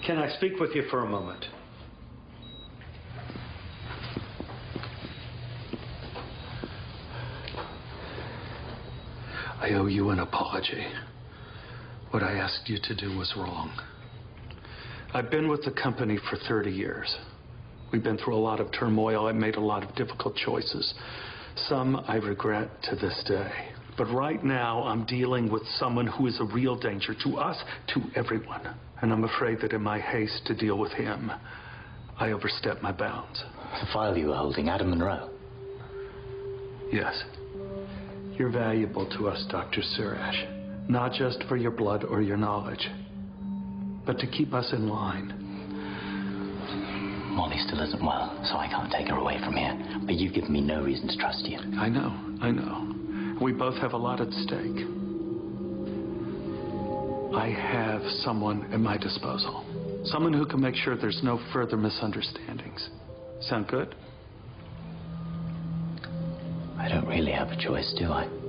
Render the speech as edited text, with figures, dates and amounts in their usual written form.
Can I speak with you for a moment? I owe you an apology. What I asked you to do was wrong. I've been with the company for 30 years. We've been through a lot of turmoil. I've made a lot of difficult choices. Some I regret to this day. But right now, I'm dealing with someone who is a real danger to us, to everyone. And I'm afraid that in my haste to deal with him, I overstepped my bounds. The file you were holding, Adam Monroe? Yes. You're valuable to us, Dr. Suresh. Not just for your blood or your knowledge, but to keep us in line. Molly still isn't well, so I can't take her away from here. But you've given me no reason to trust you. I know. We both have a lot at stake. I have someone at my disposal. Someone who can make sure there's no further misunderstandings. Sound good? I don't really have a choice, do I?